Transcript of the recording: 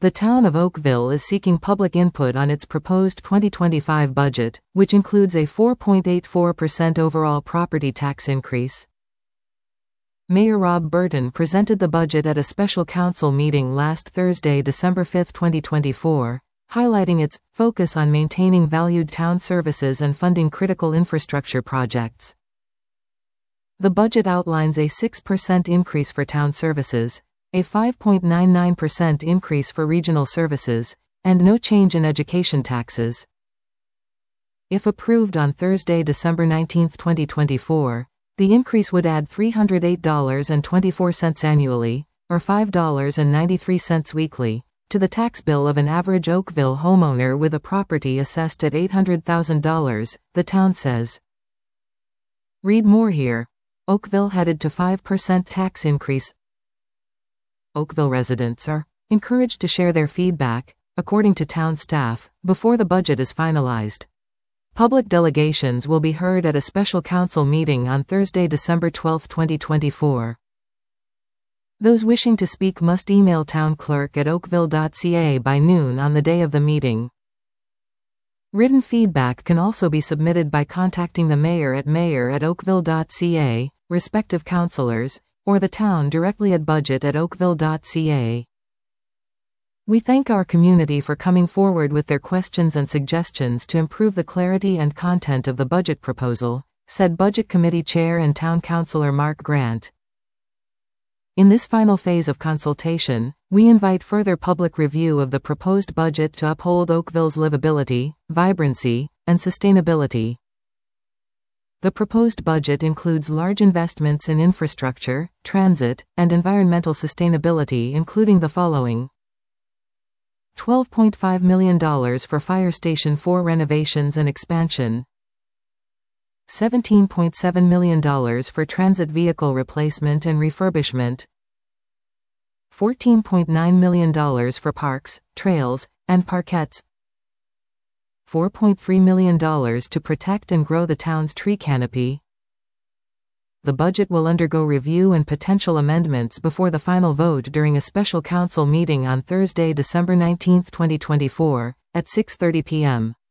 The town of Oakville is seeking public input on its proposed 2025 budget, which includes a 4.84% overall property tax increase. Mayor Rob Burton presented the budget at a special council meeting last Thursday, December 5, 2024, highlighting its focus on maintaining valued town services and funding critical infrastructure projects. The budget outlines a 6% increase for town services, a 5.99% increase for regional services, and no change in education taxes. If approved on Thursday, December 19, 2024, the increase would add $308.24 annually, or $5.93 weekly, to the tax bill of an average Oakville homeowner with a property assessed at $800,000, the town says. Read more here. Oakville headed to 5% tax increase. Oakville residents are encouraged to share their feedback, according to town staff, before the budget is finalized. Public delegations will be heard at a special council meeting on Thursday, December 12, 2024. Those wishing to speak must email townclerk@oakville.ca by noon on the day of the meeting. Written feedback can also be submitted by contacting the mayor at mayor@oakville.ca, respective councilors, or the town directly at budget@oakville.ca. We thank our community for coming forward with their questions and suggestions to improve the clarity and content of the budget proposal, said Budget Committee Chair and Town Councilor Mark Grant. In this final phase of consultation, we invite further public review of the proposed budget to uphold Oakville's livability, vibrancy, and sustainability. The proposed budget includes large investments in infrastructure, transit, and environmental sustainability, including the following: $12.5 million for Fire Station 4 renovations and expansion, $17.7 million for transit vehicle replacement and refurbishment, $14.9 million for parks, trails, and parkettes, $4.3 million to protect and grow the town's tree canopy. The budget will undergo review and potential amendments before the final vote during a special council meeting on Thursday, December 19, 2024, at 6:30 p.m.